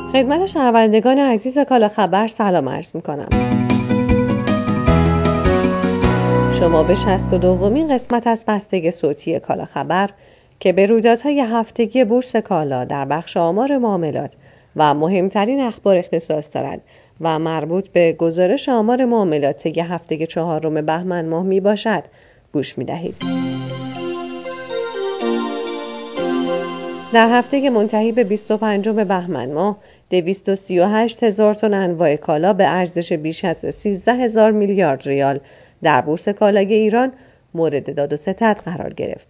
خدمت شنوندگان عزیز کالا خبر سلام عرض می‌کنم. شما به 62مین قسمت از بسته صوتی کالا خبر که به رویدادهای هفتگی بورس کالا در بخش آمار معاملات و مهمترین اخبار اختصاص دارد و مربوط به گزارش آمار معاملات طی هفته 4 بهمن ماه میباشد گوش می‌دهید. در هفته منتهی به 25 بهمن ماه 238,000 تن انواع کالا به ارزش بیش از 13,000 میلیارد ریال در بورس کالای ایران مورد داد و ستد قرار گرفت.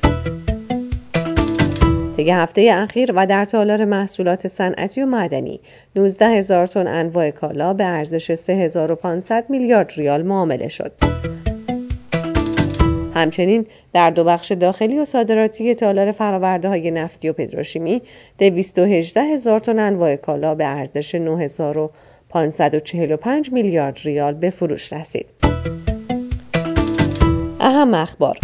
طی هفته اخیر و در تالار محصولات صنعتی و معدنی 19,000 تن انواع کالا به ارزش 3,500 میلیارد ریال معامله شد. همچنین در دو بخش داخلی و صادراتی تالار فرآورده‌های نفتی و پتروشیمی 218,000 تن انواع کالا به ارزش 9,545 میلیارد ریال به فروش رسید. اهم اخبار: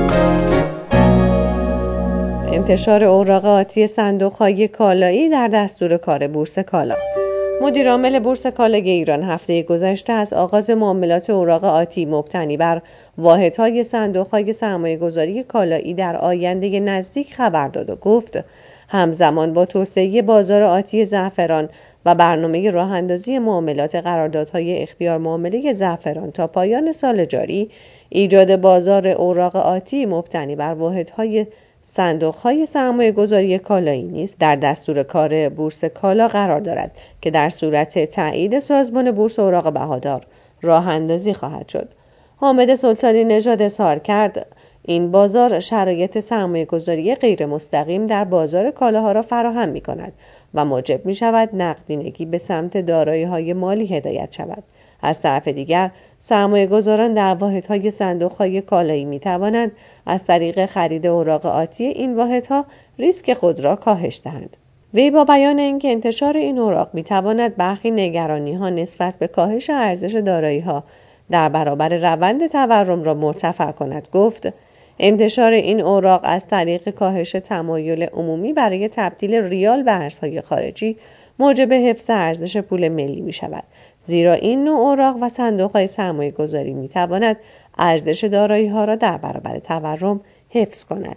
انتشار اوراق آتی صندوق‌های کالایی در دستور کار بورس کالا. مدیرعامل بورس کالای ایران هفته گذشته از آغاز معاملات اوراق آتی مبتنی بر واحدهای صندوق‌های سرمایه‌گذاری کالایی در آینده نزدیک خبر داد و گفت همزمان با توسعه بازار آتی زعفران و برنامه راه‌اندازی معاملات قراردادهای اختیار معامله زعفران تا پایان سال جاری، ایجاد بازار اوراق آتی مبتنی بر واحدهای صندوق‌های سرمایه‌گذاری کالایی نیز در دستور کار بورس کالا قرار دارد که در صورت تایید سازمان بورس اوراق بهادار راه اندازی خواهد شد. حامد سلطانی نژاد اظهار کرد این بازار شرایط سرمایه‌گذاری غیر مستقیم در بازار کالاها را فراهم می‌کند و موجب می‌شود نقدینگی به سمت دارایی‌های مالی هدایت شود. از طرف دیگر سرمایه‌گذاران در واحدهای صندوق‌های کالایی می‌توانند از طریق خرید اوراق آتی این واحدها ریسک خود را کاهش دهند. وی با بیان اینکه انتشار این اوراق می‌تواند برخی نگرانی‌ها نسبت به کاهش ارزش دارایی‌ها در برابر روند تورم را مرتفع کند گفت انتشار این اوراق از طریق کاهش تمایل عمومی برای تبدیل ریال به ارزهای خارجی موجب حفظ ارزش پول ملی می شود، زیرا این نوع اوراق و صندوق‌های سرمایه‌گذاری می تواند ارزش دارایی‌ها را در برابر تورم حفظ کند.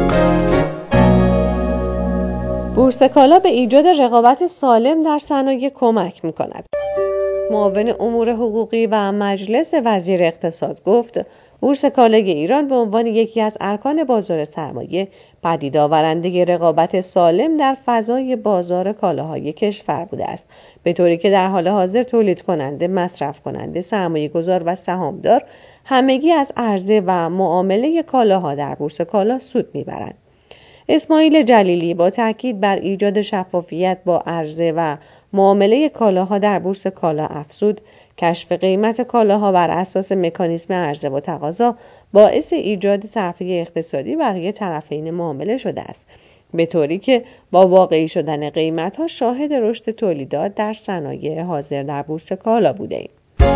بورس کالا به ایجاد رقابت سالم در صنایع کمک می کند. معاون امور حقوقی و مجلس وزیر اقتصاد گفت بورس کالای ایران به عنوان یکی از ارکان بازار سرمایه پدید آورنده رقابت سالم در فضای بازار کالاهای کشور بوده است، به طوری که در حال حاضر تولید کننده، مصرف کننده، سرمایه گذار و سهامدار همگی از عرضه و معامله کالاها در بورس کالا سود میبرند. اسماعیل جلیلی با تاکید بر ایجاد شفافیت با عرضه و معامله کالاها در بورس کالا افزود کشف قیمت کالاها بر اساس مکانیزم عرضه و تقاضا باعث ایجاد صرفه اقتصادی برای طرفین معامله شده است، به طوری که با واقعی شدن قیمت‌ها شاهد رشد تولیدات در صنایع حاضر در بورس کالا بوده‌ایم.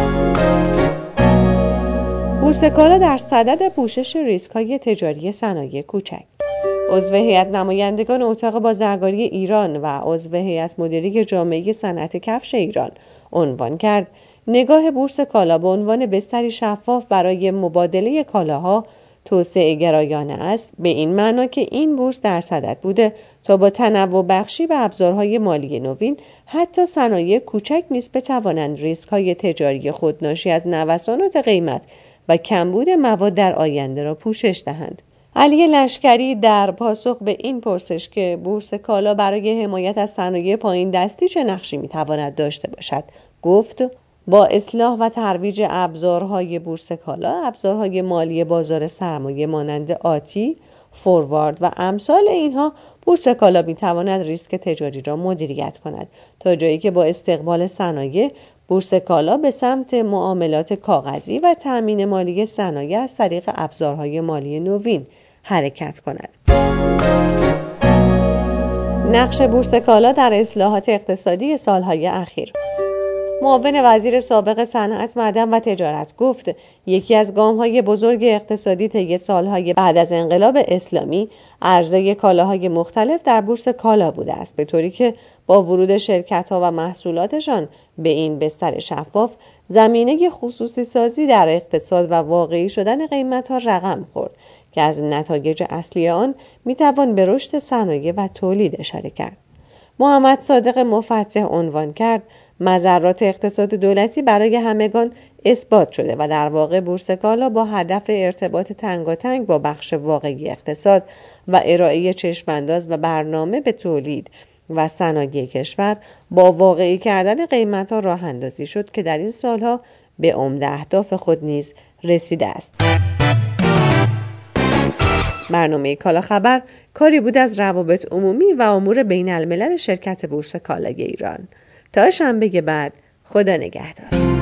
بورس کالا در صدد پوشش ریسک‌های تجاری صنایع کوچک. عضو هیئت نمایندگان اتاق بازرگانی ایران و عضو هیئت مدیره جامعه صنعت کفش ایران عنوان کرد نگاه بورس کالا به عنوان بستری شفاف برای مبادله کالاها توسعه گرایانه است، به این معنا که این بورس در صدد بوده تا با تنوع بخشی به ابزارهای مالی نوین حتی صنایع کوچک نیز بتوانند ریسک‌های تجاری خود ناشی از نوسانات قیمت و کمبود مواد در آینده را پوشش دهند. علی لشکری در پاسخ به این پرسش که بورس کالا برای حمایت از صنایع پایین دستی چه نقشی میتواند داشته باشد گفت با اصلاح و ترویج ابزارهای بورس کالا، ابزارهای مالی بازار سرمایه مانند آتی، فوروارد و امثال اینها، بورس کالا میتواند ریسک تجاری را مدیریت کند تا جایی که با استقبال صنایع بورس کالا به سمت معاملات کاغذی و تأمین مالی صنایع از طریق ابزارهای مالی نوین حرکت کند. نقش بورس کالا در اصلاحات اقتصادی سالهای اخیر. معاون وزیر سابق صنعت، معدن و تجارت گفت یکی از گام‌های بزرگ اقتصادی طی سالهای بعد از انقلاب اسلامی عرضه کالاهای مختلف در بورس کالا بوده است، به طوری که با ورود شرکت‌ها و محصولاتشان به این بستر شفاف، زمینه خصوصی سازی در اقتصاد و واقعی شدن قیمت‌ها رقم خورد که از نتایج اصلی آن می‌توان به رشد صنایع و تولید اشاره کرد. محمد صادق مفتح عنوان کرد مضرات اقتصاد دولتی برای همگان اثبات شده و در واقع بورس کالا با هدف ارتباط تنگاتنگ با بخش واقعی اقتصاد و ارائه چشمانداز و برنامه به تولید و صنایع کشور با واقعی کردن قیمت‌ها راه اندازی شد که در این سالها به عمده اهداف خود نیز رسیده است. برنامه کالا خبر کاری بود از روابط عمومی و امور بین الملل شرکت بورس کالای ایران. تا شنبه بعد، خدا نگهدار.